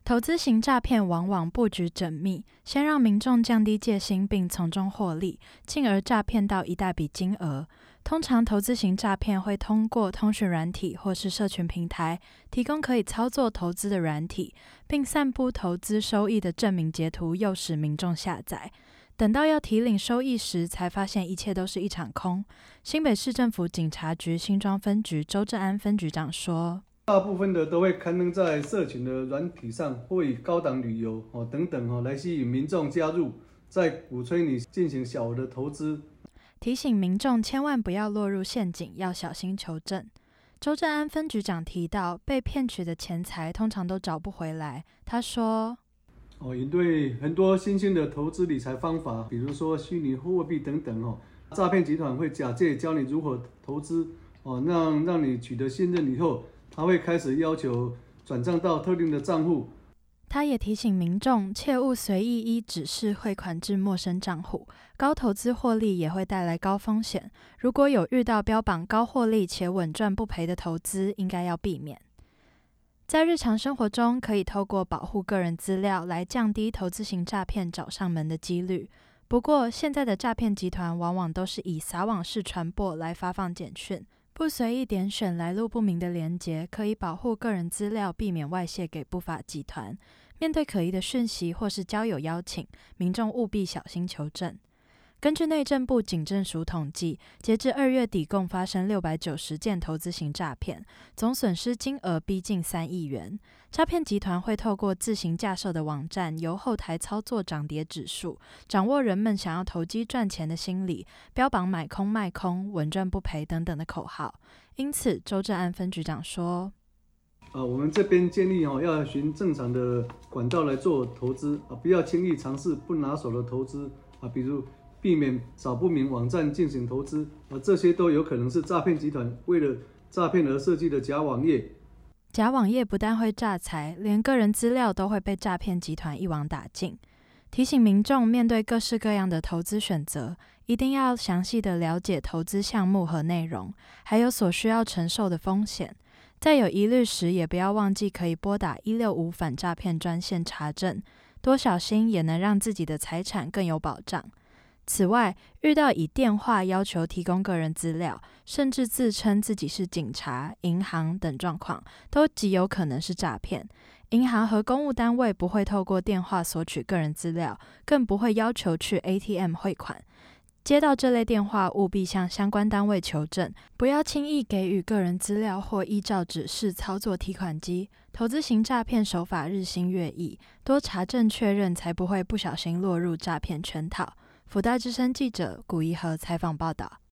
投资型诈骗往往布局缜密，先让民众降低戒心并从中获利，进而诈骗到一大笔金额。通常投资型诈骗会通过通讯软体或是社群平台，提供可以操作投资的软体，并散布投资收益的证明截图，诱使民众下载。等到要提领收益时，才发现一切都是一场空。新北市政府警察局新庄分局周正安分局长说， 大部分的都会刊登在社群的软体上，或以高档旅游等等来吸引民众加入，再鼓吹你进行小额的投资， 提醒民众千万不要落入陷阱，要小心求证。周正安分局长提到，被骗取的钱财通常都找不回来。他说， 应对很多新兴的投资理财方法，比如说虚拟货币等等诈骗集团会假借教你如何投资让你取得信任以后，他会开始要求转账到特定的账户。 他也提醒民众切勿随意依指示汇款至陌生账户，高投资获利也会带来高风险。如果有遇到标榜高获利且稳赚不赔的投资，应该要避免。在日常生活中，可以透过保护个人资料来降低投资型诈骗找上门的几率。不过，现在的诈骗集团往往都是以撒网式传播来发放简讯，不随意点选来路不明的连结，可以保护个人资料，避免外泄给不法集团。面对可疑的讯息或是交友邀请，民众务必小心求证。根据内政部警政署统计，截至2月底共发生690件投资型诈骗，总损失金额逼近3亿元。诈骗集团会透过自行架设的网站，由后台操作涨跌指数，掌握人们想要投机赚钱的心理，标榜买空卖空、稳赚不赔等等的口号。因此，周正安分局长说， 我们这边建议要循正常的管道来做投资不要轻易尝试不拿手的投资比如避免找不明网站进行投资这些都有可能是诈骗集团为了诈骗而设计的假网页。 假网页不但会诈财，连个人资料都会被诈骗集团一网打尽。提醒民众面对各式各样的投资选择，一定要详细的了解投资项目和内容，还有所需要承受的风险。在有疑虑时，也不要忘记可以拨打165反诈骗专线查证，多小心也能让自己的财产更有保障。此外，遇到以电话要求提供个人资料，甚至自称自己是警察、银行等状况，都极有可能是诈骗。银行和公务单位不会透过电话索取个人资料，更不会要求去 ATM 汇款。接到这类电话，务必向相关单位求证，不要轻易给予个人资料或依照指示操作提款机。投资型诈骗手法日新月异，多查证确认，才不会不小心落入诈骗圈套。辅大之声记者古怡和采访报道。